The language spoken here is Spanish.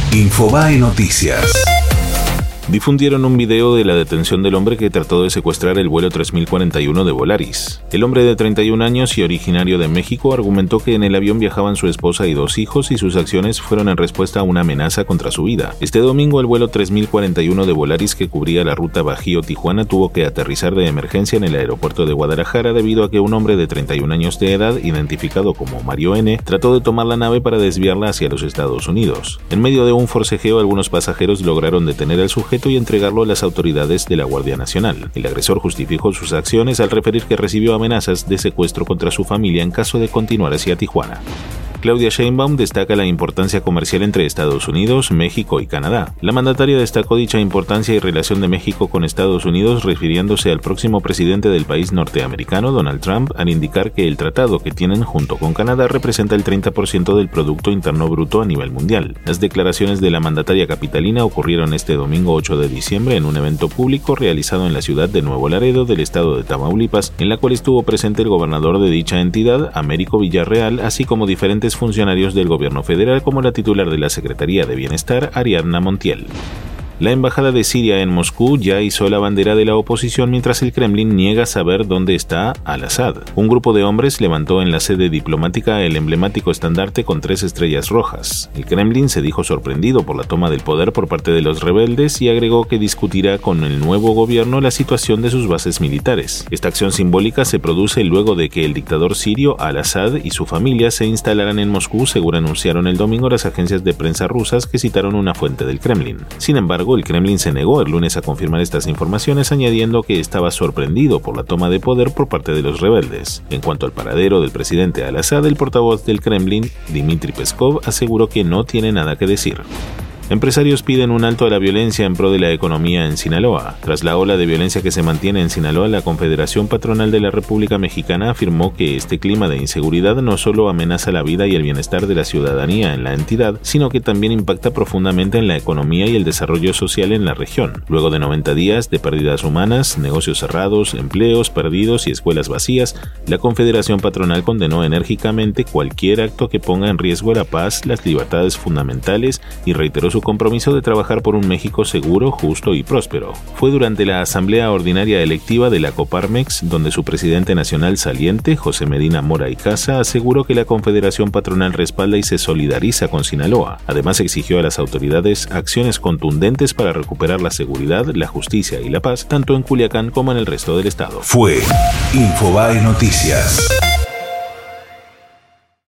Infobae Noticias. Difundieron un video de la detención del hombre que trató de secuestrar el vuelo 3041 de Volaris. El hombre de 31 años y originario de México argumentó que en el avión viajaban su esposa y 2 hijos y sus acciones fueron en respuesta a una amenaza contra su vida. Este domingo el vuelo 3041 de Volaris que cubría la ruta Bajío-Tijuana tuvo que aterrizar de emergencia en el aeropuerto de Guadalajara debido a que un hombre de 31 años de edad, identificado como Mario N., trató de tomar la nave para desviarla hacia los Estados Unidos. En medio de un forcejeo, algunos pasajeros lograron detener al sujeto y entregarlo a las autoridades de la Guardia Nacional. El agresor justificó sus acciones al referir que recibió amenazas de secuestro contra su familia en caso de continuar hacia Tijuana. Claudia Sheinbaum destaca la importancia comercial entre Estados Unidos, México y Canadá. La mandataria destacó dicha importancia y relación de México con Estados Unidos refiriéndose al próximo presidente del país norteamericano, Donald Trump, al indicar que el tratado que tienen junto con Canadá representa el 30% del Producto Interno Bruto a nivel mundial. Las declaraciones de la mandataria capitalina ocurrieron este domingo 8 de diciembre en un evento público realizado en la ciudad de Nuevo Laredo del estado de Tamaulipas, en la cual estuvo presente el gobernador de dicha entidad, Américo Villarreal, así como diferentes funcionarios del gobierno federal como la titular de la Secretaría de Bienestar, Ariadna Montiel. La embajada de Siria en Moscú ya izó la bandera de la oposición mientras el Kremlin niega saber dónde está al-Assad. Un grupo de hombres levantó en la sede diplomática el emblemático estandarte con 3 estrellas rojas. El Kremlin se dijo sorprendido por la toma del poder por parte de los rebeldes y agregó que discutirá con el nuevo gobierno la situación de sus bases militares. Esta acción simbólica se produce luego de que el dictador sirio al-Assad y su familia se instalaran en Moscú, según anunciaron el domingo las agencias de prensa rusas que citaron una fuente del Kremlin. Sin embargo, el Kremlin se negó el lunes a confirmar estas informaciones, añadiendo que estaba sorprendido por la toma de poder por parte de los rebeldes. En cuanto al paradero del presidente al-Assad, el portavoz del Kremlin, Dmitry Peskov, aseguró que no tiene nada que decir. Empresarios piden un alto a la violencia en pro de la economía en Sinaloa. Tras la ola de violencia que se mantiene en Sinaloa, la Confederación Patronal de la República Mexicana afirmó que este clima de inseguridad no solo amenaza la vida y el bienestar de la ciudadanía en la entidad, sino que también impacta profundamente en la economía y el desarrollo social en la región. Luego de 90 días de pérdidas humanas, negocios cerrados, empleos perdidos y escuelas vacías, la Confederación Patronal condenó enérgicamente cualquier acto que ponga en riesgo la paz, las libertades fundamentales y reiteró su compromiso de trabajar por un México seguro, justo y próspero. Fue durante la Asamblea Ordinaria Electiva de la Coparmex, donde su presidente nacional saliente, José Medina Mora y Casa, aseguró que la Confederación Patronal respalda y se solidariza con Sinaloa. Además, exigió a las autoridades acciones contundentes para recuperar la seguridad, la justicia y la paz, tanto en Culiacán como en el resto del estado. Fue Infobae Noticias.